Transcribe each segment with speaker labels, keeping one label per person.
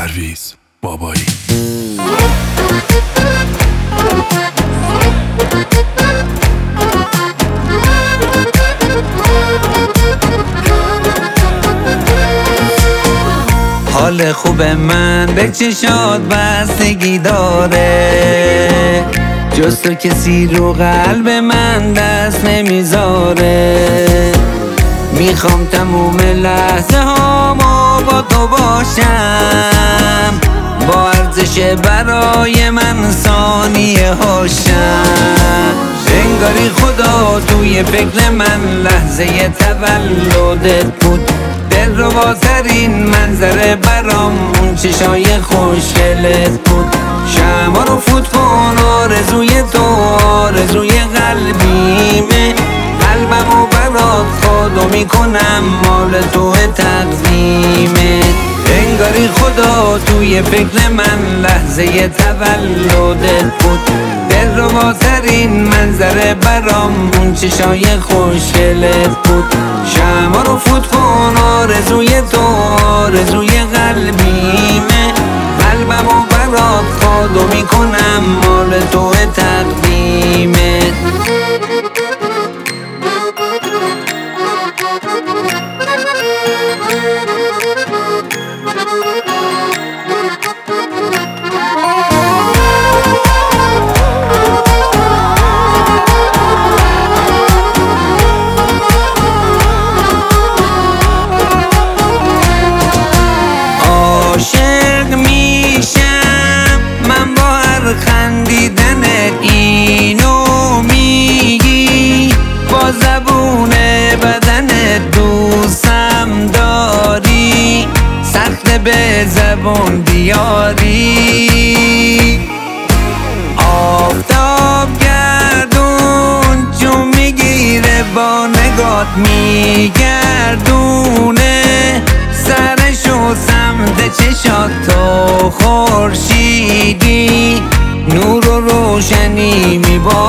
Speaker 1: پرویز بابایی.
Speaker 2: حال خوب من به چشات بستگی داره، جز تو کسی رو قلب من دست نمیذاره. میخوام تموم لحظه هامو با تو باشم، با ارزش برای من ثانیه هاشم. انگاری خدا توی فکر من لحظه تولدت بود، دلرباترین منظره برام اون چشای خوشگلت بود. شمع رو فوت کن، آرزوی تو آرزوی قلبیمه، قلبمو برات خودو میکنم مال تو تقدیمه. انگاری خدا توی فکر من لحظه تولدت بود، دلرباترین منظره برام اون چشای خوشگلت بود. شمع رو فوت کن، آرزوی تو آرزوی قلبیمه، قلبمو برات خودو میکنم مال تو تقدیمه. عاشق میشم من با هر خندیدنت، اینو میگی با زبون بدنت دوستم داری، سخت به زبون بیاری. آفتاب گردون چون میگیره با نگات میگردونه، سرشو سمت چشات تو خورشیدی، نور و روشنی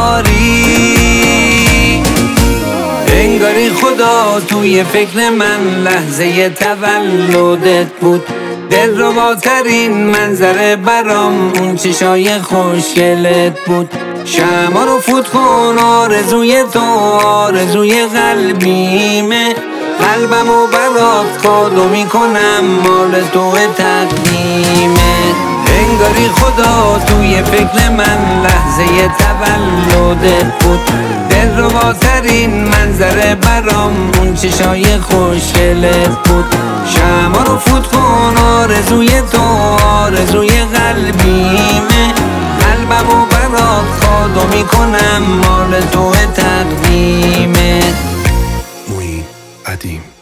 Speaker 2: میباری. انگاری خدا توی فکر من لحظه تولدت بود، دلرباترین منظره برام اون چشای خوشگلت بود. شمع رو فوت کن، آرزوی تو آرزوی قلبیمه، قلبمو برات خودو میکنم مال تو تقدیمه. انگاری خدا توی فکر من لحظه تولدت بود، دلرباترین منظره برام اون چشای خوشگلت بود. شمع رو فوت کن، آرزوی تو آرزوی قلبیمه، قلبمو برات خودو میکنم مال تو تقدیمه.
Speaker 1: معین قدیم.